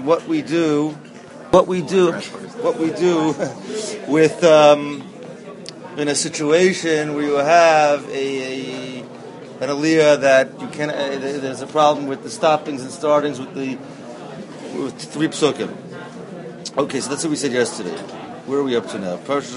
what we do with in a situation where you have an aliyah that you can there's a problem with the stoppings and startings with three psukim. Okay, so that's what we said yesterday. Where are we up to now?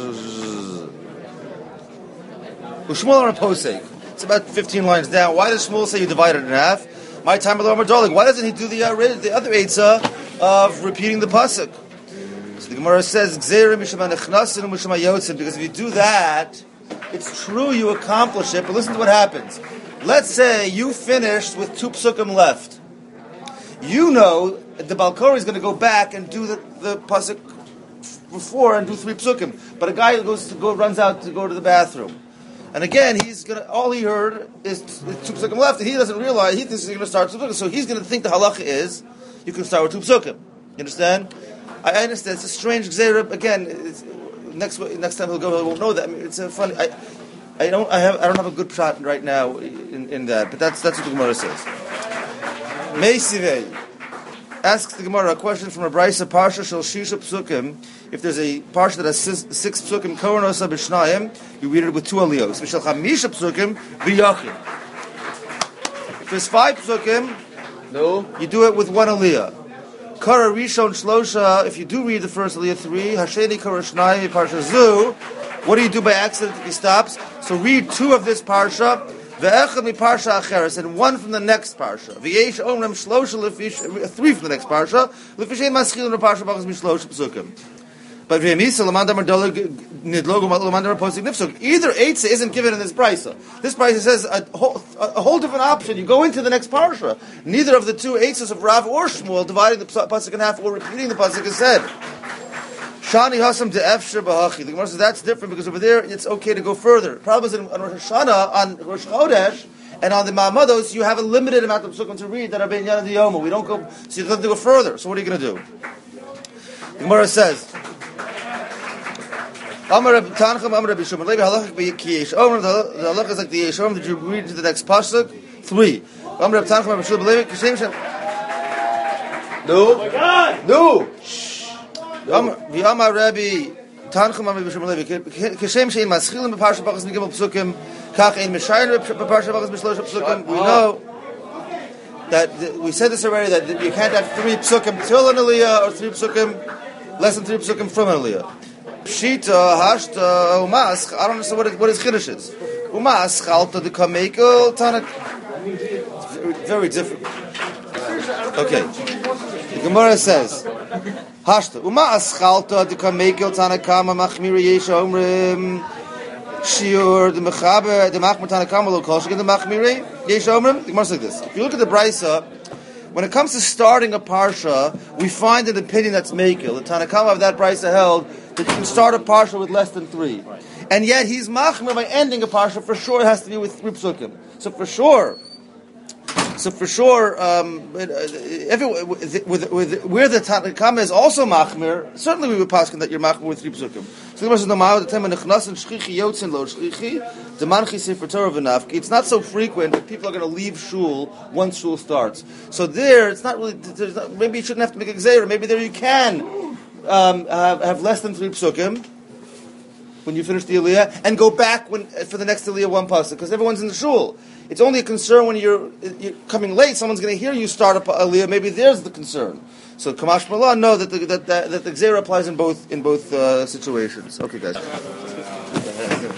Shmuel on a posek. It's about 15 lines down. Why does Shmuel say you divide it in half? My time of Darling. Why doesn't he do the other eitzah of repeating the pasuk? So the Gemara says, because if you do that, it's true you accomplish it, but listen to what happens. Let's say you finished with 2 psukim left. You know the Balkori is going to go back and do the pasuk before and do 3 psukim, but a guy runs out to go to the bathroom. And again, all he heard is 2 psukim left, and he doesn't realize, he thinks he's going to start 2 psukim, so he's going to think the halacha is, you can start with 2 psukim. You understand? I understand, it's a strange gzeira, again, next time he won't know that. I mean, it's a funny, I don't have a good shot right now in that, but that's what the Gemara says. Meisivei asks the Gemara a question from a Brisa Parsha Shel Shisha Psukim. If there's a Parsha that has 6 Psukim, Koronosa B'Shnayim, you read it with 2 aliyos. V'Shel Chamisha Psukim V'Yachid. If there's 5 Psukim, you do it with 1 aliyah. Kara Rishon Shlosha, if you do read the first aliyah 3, Hasheni Kara Shnayim Parsha Zu, what do you do by accident if he stops? So read 2 of this Parsha, Ve'echad mi Parsha Acheres, and 1 from the next Parsha. V'yesh Omram Shlosha Lefish, 3 from the next Parsha, Lefishein Maschil in Parsha Bachas Mishlosha Psukim. But V'yemisa Lamandam Ardola Nidlogo Lamandam Arposik Nifsuk. Either Eitzah isn't given in this Brisa. This Brisa says a whole different option. You go into the next Parsha. Neither of the 2 Eitzahs of Rav or Shmuel dividing the pasuk in half or repeating the pasuk is said. Shani Hasam de Efshir Bahachi. The Gemara says that's different because over there it's okay to go further. The problem is on Rosh Hashanah, on Rosh Chodesh, and on the Ma'amados, you have a limited amount of psukim to read that are Ben Yana Diyoma. We don't go, so you have to go further. So what are you going to do? The Gemara says, Amar Rabbi Tanchum, Amar Rabbi Shimon Levi, halachik b'yikiyesh. The halach is like the Yesh Omrim that you read to the next pasuk. 3. Amar Rabbi Tanchum, Amar Rabbi Shimon Levi, Kishem Shem. No. Oh my God. No. V'amar Rabbi Tanchum, Amar Rabbi Shimon Levi, Kishem Shein Maschilim b'Parsha Bachas Migimel Psukim, Kach Ein Meshayin b'Parsha Bachas Mishlosha Psukim. We know that we said this already that you can't have 3 psukim till an aliyah or 3 psukim less than 3 psukim from an aliyah. Pshita, hashta, umasch. I don't understand what his chiddush is. Umasch, alta de kamekel, tanak. Very different. Okay. The Gemara says, hashta, umasch, alta de kamekel, tanakama, machmira yesha omrim, shiur, the mechaber, the machmir tanakama, lo kol shigin, the machmira yesha omrim. The Gemara says like this. If you look at the Brisa, when it comes to starting a parsha, we find an opinion that's mekel. The Tanakama of that Brisa held that you can start a parsha with less than 3. And yet he's machmir by ending a parsha, for sure it has to be with 3 psukim. So for sure, where the Tanakama is also machmir, certainly we would paskin that you're machmir with 3 psukim. So the Gemara says, it's not so frequent that people are going to leave shul once shul starts. So there, it's not really, maybe you shouldn't have to make a gzeira. Maybe there you can have less than 3 psukim when you finish the aliyah, and go back for the next aliyah 1 pasuk, because everyone's in the shul. It's only a concern when you're coming late. Someone's going to hear you start a aliyah. Maybe there's the concern. So Kamash Malah know that the gzeira applies in both situations. Okay, guys.